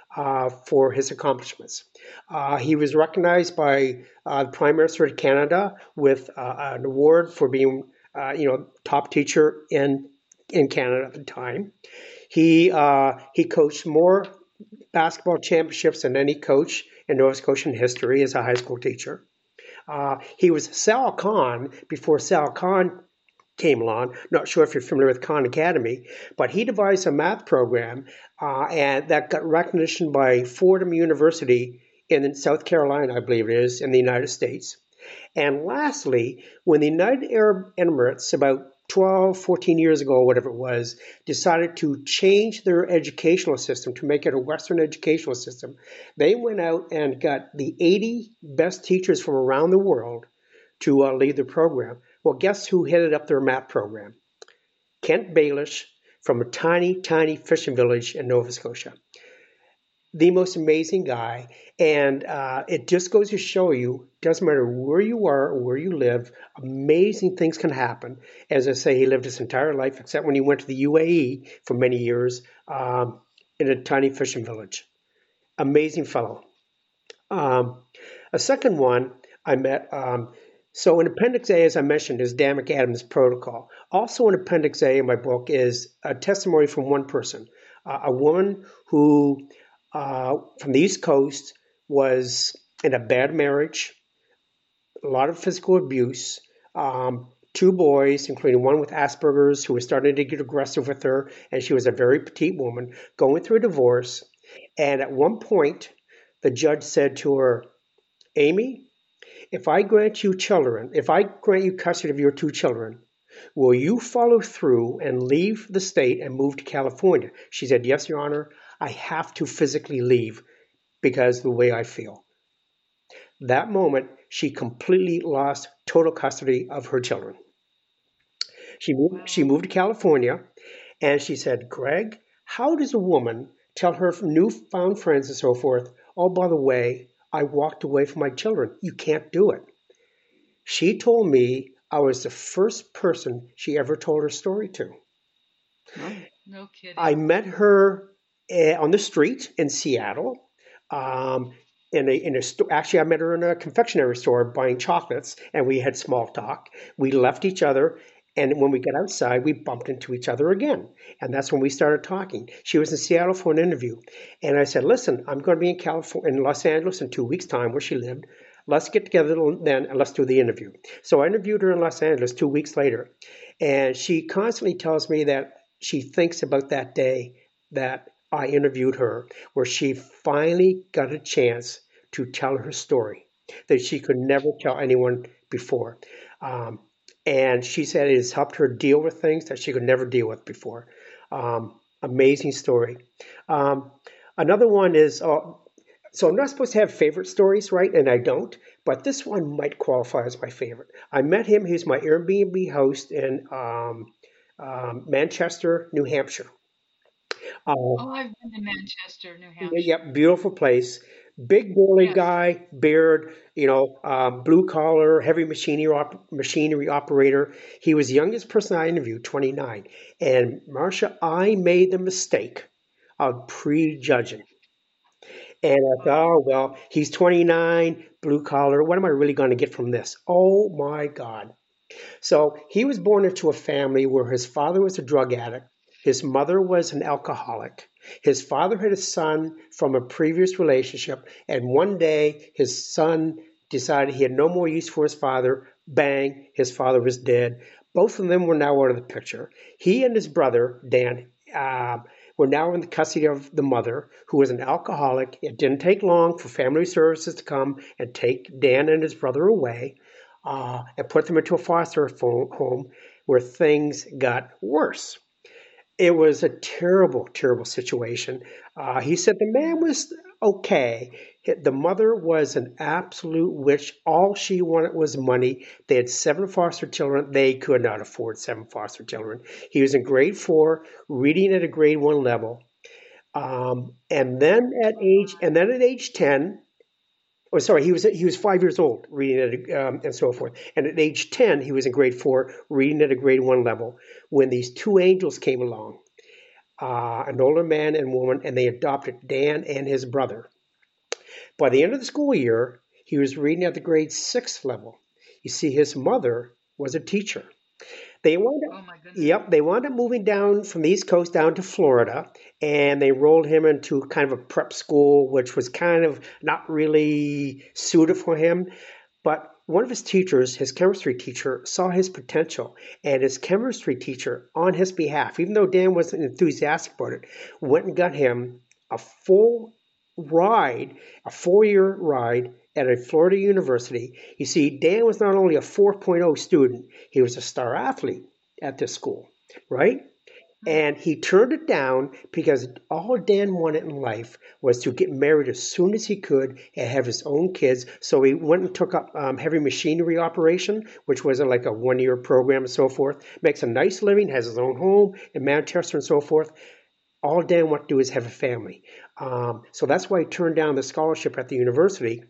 uh, for his accomplishments. Uh, he was recognized by uh, the Prime Minister of Canada with uh, an award for being, uh, you know, top teacher in in Canada at the time. He uh, he coached more basketball championships than any coach in Nova Scotian history as a high school teacher. Uh, he was Sal Khan before Sal Khan came along. Not sure if you're familiar with Khan Academy, but he devised a math program uh, and that got recognition by Fordham University in South Carolina, I believe it is, in the United States. And lastly, when the United Arab Emirates, about twelve, fourteen years ago, whatever it was, decided to change their educational system to make it a Western educational system, they went out and got the eighty best teachers from around the world to uh, lead the program. Well, guess who headed up their math program? Kent Baelish from a tiny, tiny fishing village in Nova Scotia. The most amazing guy. And uh, it just goes to show you, doesn't matter where you are or where you live, amazing things can happen. As I say, he lived his entire life, except when he went to the U A E for many years um, in a tiny fishing village. Amazing fellow. Um, a second one I met, um, so in Appendix A, as I mentioned, is Dan McAdams' protocol. Also in Appendix A in my book is a testimony from one person, uh, a woman who, uh, from the East Coast, was in a bad marriage, a lot of physical abuse, um, two boys, including one with Asperger's, who was starting to get aggressive with her, and she was a very petite woman, going through a divorce. And at one point, the judge said to her, Amy, if I grant you children, if I grant you custody of your two children, will you follow through and leave the state and move to California? She said, yes, Your Honor, I have to physically leave because of the way I feel. That moment, she completely lost total custody of her children. She moved, she moved to California, and she said, Greg, how does a woman tell her newfound friends and so forth, oh, by the way, I walked away from my children. You can't do it. She told me I was the first person she ever told her story to. No, no kidding. I met her uh, on the street in Seattle. Um, in a, in a sto- actually, I met her in a confectionery store buying chocolates, and we had small talk. We left each other, and when we got outside, we bumped into each other again. And that's when we started talking. She was in Seattle for an interview. And I said, listen, I'm going to be in California, in Los Angeles in two weeks' time, where she lived. Let's get together then and let's do the interview. So I interviewed her in Los Angeles two weeks later. And she constantly tells me that she thinks about that day that I interviewed her, where she finally got a chance to tell her story that she could never tell anyone before. Um, And she said it has helped her deal with things that she could never deal with before. Um, amazing story. Um, another one is, uh, so I'm not supposed to have favorite stories, right? And I don't, but this one might qualify as my favorite. I met him. He's my Airbnb host in um, um, Manchester, New Hampshire. Uh, Oh, I've been to Manchester, New Hampshire. Yep, beautiful place. Big burly Yes. guy, beard, you know, um, blue collar, heavy machinery op- machinery operator. He was the youngest person I interviewed, twenty-nine. And Marcia, I made the mistake of prejudging. And I thought, oh, well, he's twenty-nine, blue collar. What am I really going to get from this? Oh my God. So he was born into a family where his father was a drug addict. His mother was an alcoholic. His father had a son from a previous relationship, and one day his son decided he had no more use for his father. Bang, his father was dead. Both of them were now out of the picture. He and his brother, Dan, uh, were now in the custody of the mother, who was an alcoholic. It didn't take long for family services to come and take Dan and his brother away uh, and put them into a foster home where things got worse. It was a terrible, terrible situation. Uh, he said the man was okay. The mother was an absolute witch. All she wanted was money. They had seven foster children. They could not afford seven foster children. He was in grade four, reading at a grade one level. Um, and then at age, and then at age ten, oh, sorry, he was he was five years old, reading at a, um, and so forth. And at age ten, he was in grade four, reading at a grade one level. When these two angels came along, uh, an older man and woman, and they adopted Dan and his brother. By the end of the school year, he was reading at the grade six level. You see, his mother was a teacher. They wound up, Oh my goodness. yep, they wound up moving down from the East Coast down to Florida, and they rolled him into kind of a prep school, which was kind of not really suited for him. But one of his teachers, his chemistry teacher, saw his potential, and his chemistry teacher, on his behalf, even though Dan wasn't enthusiastic about it, went and got him a full ride, a four-year ride at a Florida university. You see, Dan was not only a four point oh student, he was a star athlete at this school, right? And he turned it down because all Dan wanted in life was to get married as soon as he could and have his own kids. So he went and took up um, heavy machinery operation, which was a, like a one-year program and so forth. Makes a nice living, has his own home in Manchester and so forth. All Dan wanted to do is have a family. Um, so that's why he turned down the scholarship at the university.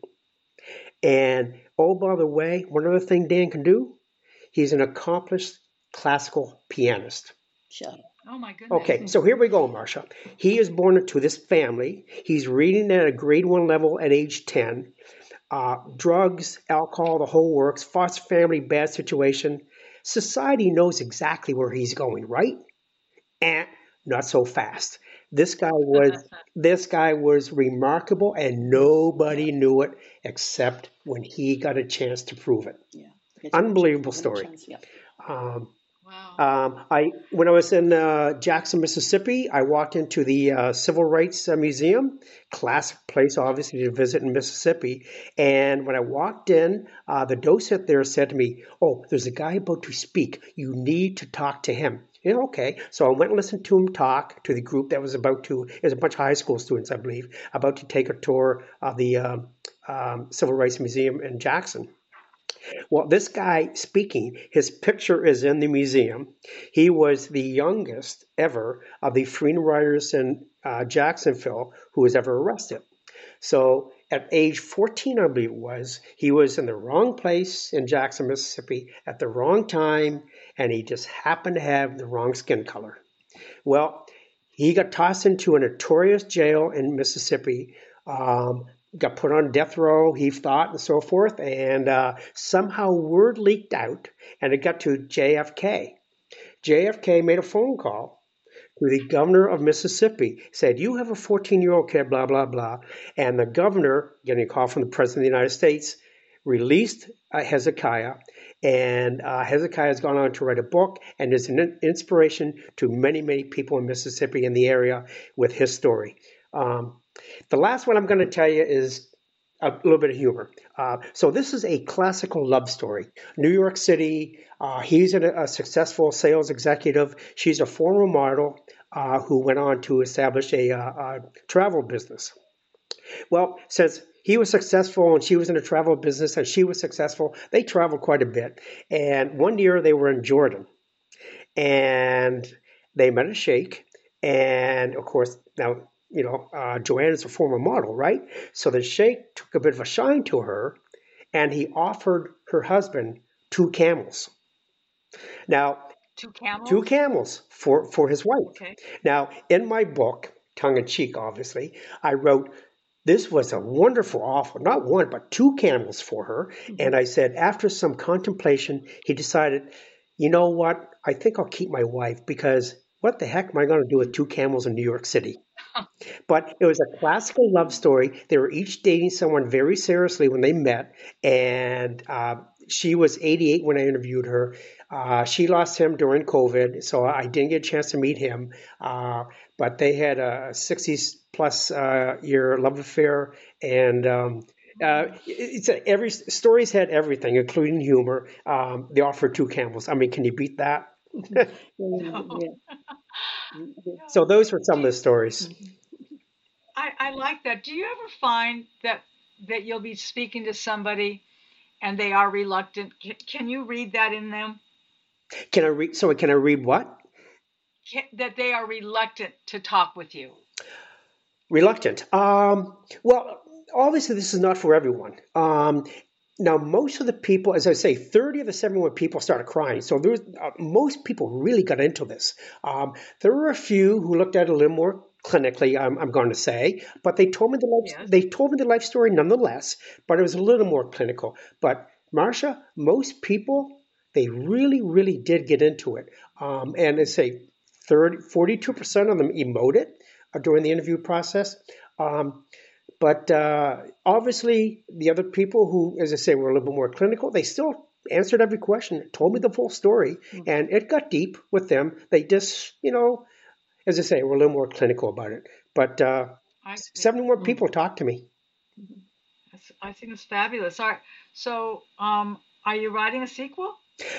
And oh, by the way, one other thing Dan can do, he's an accomplished classical pianist. Sure. Oh my goodness. Okay, so here we go, Marcia. He is born into this family. He's reading at a grade one level at age ten. Uh, drugs, alcohol, the whole works, foster family, bad situation. Society knows exactly where he's going, right? And not so fast. This guy was this guy was remarkable, and nobody knew it except when he got a chance to prove it. Yeah. Get a Unbelievable chance, get a story. chance, yeah. Um, Wow. um, I when I was in uh, Jackson, Mississippi, I walked into the uh, Civil Rights uh, Museum, classic place, obviously, to visit in Mississippi. And when I walked in, uh, the docent there said to me, "Oh, there's a guy about to speak. You need to talk to him." Yeah, okay. So I went and listened to him talk to the group that was about to. It was a bunch of high school students, I believe, about to take a tour of the um, um, Civil Rights Museum in Jackson. Well, this guy speaking, his picture is in the museum. He was the youngest ever of the freedom riders in uh, Jacksonville who was ever arrested. So at age fourteen, I believe it was, he was in the wrong place in Jackson, Mississippi at the wrong time, and he just happened to have the wrong skin color. Well, he got tossed into a notorious jail in Mississippi, um, got put on death row, he thought, and so forth, and uh, somehow word leaked out, and it got to J F K. J F K made a phone call to the governor of Mississippi, said, "You have a fourteen-year-old kid, blah, blah, blah." And the governor, getting a call from the president of the United States, released uh, Hezekiah, and uh, Hezekiah has gone on to write a book and is an inspiration to many, many people in Mississippi and the area with his story. Um, the last one I'm going to tell you is a little bit of humor. Uh, so this is a classical love story. New York City, uh, he's a, a successful sales executive. She's a former model uh, who went on to establish a, uh, a travel business. Well, since he was successful and she was in a travel business and she was successful, they traveled quite a bit. And one year they were in Jordan and they met a sheikh. And of course, now, you know, uh, Joanne is a former model, right? So the sheikh took a bit of a shine to her and he offered her husband two camels. Now, Two camels? two camels for, for his wife. Okay. Now, in my book, tongue in cheek, obviously, I wrote, this was a wonderful offer, not one, but two camels for her. Mm-hmm. And I said, after some contemplation, he decided, you know what? I think I'll keep my wife because what the heck am I going to do with two camels in New York City? But it was a classical love story. They were each dating someone very seriously when they met. And uh, she was eighty-eight when I interviewed her. Uh, she lost him during COVID, so I didn't get a chance to meet him. Uh, but they had a sixty plus uh, year love affair. And um, uh, it's a, every story's had everything, including humor. Um, they offered two camels. I mean, can you beat that? No. So those were some of the stories. I, I like that. Do you ever find that that you'll be speaking to somebody and they are reluctant? Can, can you read that in them? Can I read? So can I read what? Can, that they are reluctant to talk with you. Reluctant. Um, well, obviously this is not for everyone. Um, Now, most of the people, as I say, thirty of the seventy-one people started crying. So there was, uh, most people really got into this. Um, there were a few who looked at it a little more clinically, I'm, I'm going to say, but they told me the life, Yes. they told me the life story nonetheless, but it was a little more clinical. But Marcia, most people, they really, really did get into it. Um, and I say thirty, forty-two percent of them emoted uh, during the interview process. Um, but uh, obviously, the other people who, as I say, were a little bit more clinical, they still answered every question, told me the full story, and it got deep with them. They just, you know, as I say, were a little more clinical about it. But uh, I see. seventy-one people talked to me. That's, I think it's fabulous. All right. So, um, are you writing a sequel?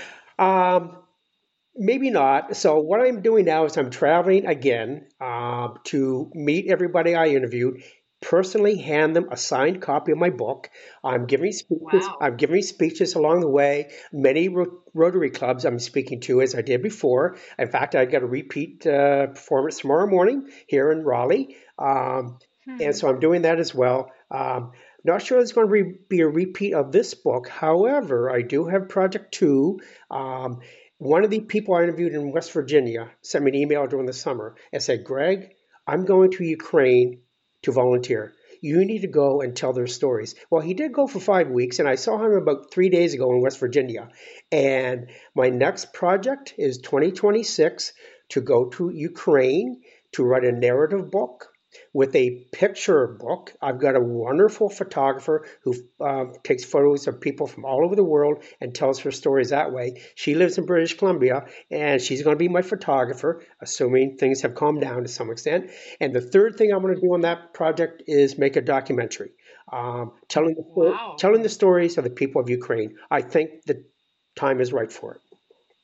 Um, Maybe not. So what I'm doing now is I'm traveling again um, to meet everybody I interviewed, personally hand them a signed copy of my book. I'm giving speeches. Wow. I'm giving speeches along the way. Many ro- Rotary clubs I'm speaking to, as I did before. In fact, I got a repeat uh, performance tomorrow morning here in Raleigh, um, and Hmm. so I'm doing that as well. Um, not sure it's going to re- be a repeat of this book. However, I do have Project Two. Um, One of the people I interviewed in West Virginia sent me an email during the summer and said, Greg, I'm going to Ukraine to volunteer. You need to go and tell their stories. Well, he did go for five weeks, and I saw him about three days ago in West Virginia. And my next project is twenty twenty-six to go to Ukraine to write a narrative book with a picture book. I've got a wonderful photographer who um, takes photos of people from all over the world and tells her stories that way. She lives in British Columbia, and she's going to be my photographer, assuming things have calmed down to some extent. And the third thing I'm going to do on that project is make a documentary, um, telling the Wow. telling the stories of the people of Ukraine. I think the time is right for it.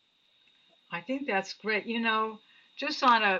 I think that's great. You know, just on a,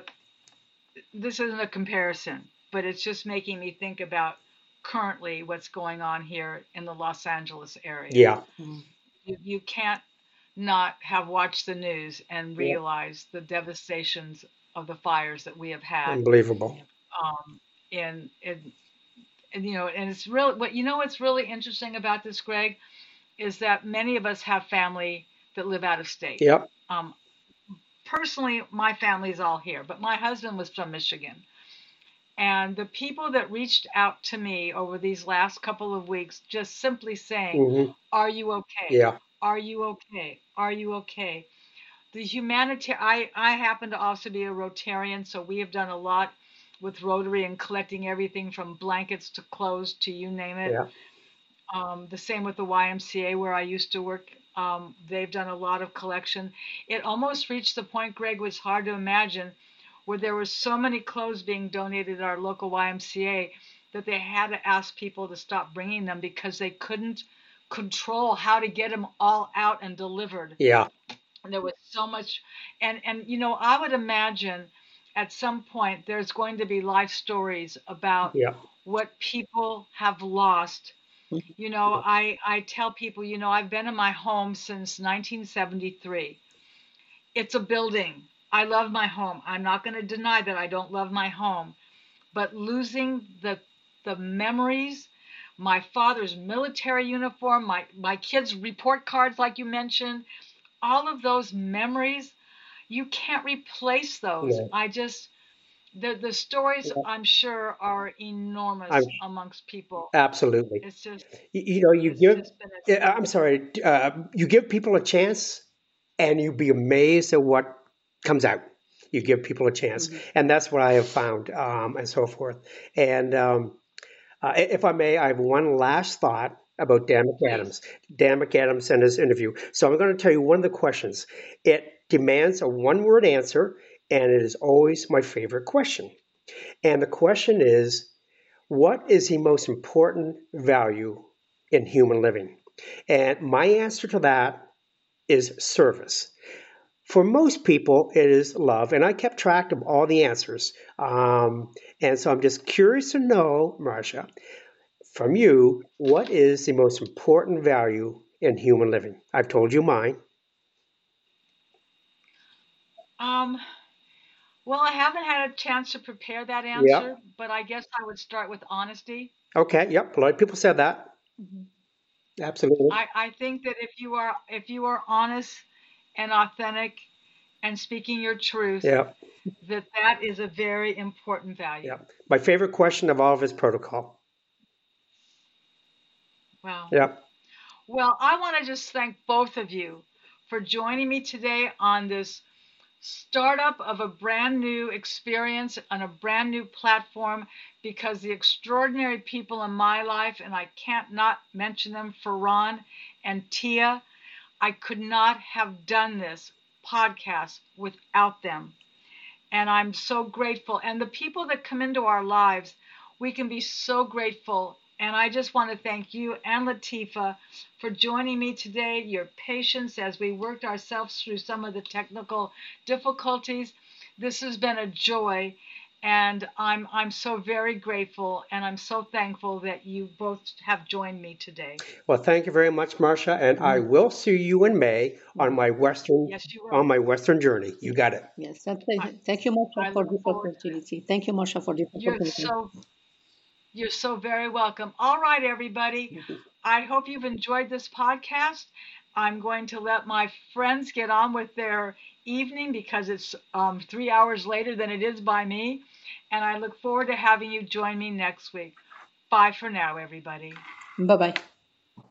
this isn't a comparison, but it's just making me think about currently what's going on here in the Los Angeles area. Yeah, You, you can't not have watched the news and yeah, realize the devastations of the fires that we have had unbelievable. um, in, in, and, you know, and it's really what you know what's really interesting about this, Greg, is that many of us have family that live out of state. Yep. Um, Personally, my family's all here, but my husband was from Michigan. And the people that reached out to me over these last couple of weeks, just simply saying, Hmm. are you okay? Yeah. Are you okay? Are you okay? The humanity, I, I happen to also be a Rotarian, so we have done a lot with Rotary and collecting everything from blankets to clothes to you name it. Yeah. Um, the same with the Y M C A where I used to work. Um, they've done a lot of collection. It almost reached the point, Greg, was hard to imagine, where there were so many clothes being donated at our local Y M C A that they had to ask people to stop bringing them because they couldn't control how to get them all out and delivered. Yeah. And there was so much, and and you know, I would imagine at some point there's going to be life stories about Yeah. what people have lost. You know, I, I tell people, you know, I've been in my home since nineteen seventy-three. It's a building. I love my home. I'm not going to deny that I don't love my home, but losing the the memories, my father's military uniform, my my kids' report cards like you mentioned, all of those memories, you can't replace those. No. I just the the stories Yeah. I'm sure are I'm enormous amongst people. absolutely. It's just You, you know, you it's give. just been a Yeah, I'm sorry. Uh, you give people a chance, and you'd be amazed at what comes out. You give people a chance, and that's what I have found, um, and so forth. And um, uh, if I may, I have one last thought about Dan please. McAdams. Dan McAdams and his interview. So I'm going to tell you one of the questions. It demands a one-word answer, and it is always my favorite question. And the question is, what is the most important value in human living? And my answer to that is service. For most people, it is love. And I kept track of all the answers. Um, and so I'm just curious to know, Marcia, from you, what is the most important value in human living? I've told you mine. Um, well, I haven't had a chance to prepare that Yeah. answer, but I guess I would start with honesty. Okay. Yep. A lot of people said that. Mhm. Absolutely. I, I think that if you are if you are honest and authentic and speaking your truth, Yeah. that that is a very important Yeah. value. My favorite question of all of his protocol. Wow. Yeah. Well, I want to just thank both of you for joining me today on this startup of a brand new experience on a brand new platform, because the extraordinary people in my life, and I can't not mention them, Ferran and Tia, I could not have done this podcast without them. And I'm so grateful. And the people that come into our lives, we can be so grateful. And I just want to thank you and Latifa for joining me today, your patience as we worked ourselves through some of the technical difficulties. This has been a joy. And I'm I'm so very grateful, and I'm so thankful that you both have joined me today. Well, thank you very much, Marcia, and I will see you in May on my western Yes, you on will. my western journey. You got it. Yes, and I, th- thank you, Marsha, I for look this forward to it. opportunity. Thank you, Marsha, for this You're opportunity. so You're so very welcome. All right, everybody. I hope you've enjoyed this podcast. I'm going to let my friends get on with their evening because it's um, three hours later than it is by me. And I look forward to having you join me next week. Bye for now, everybody. Bye bye.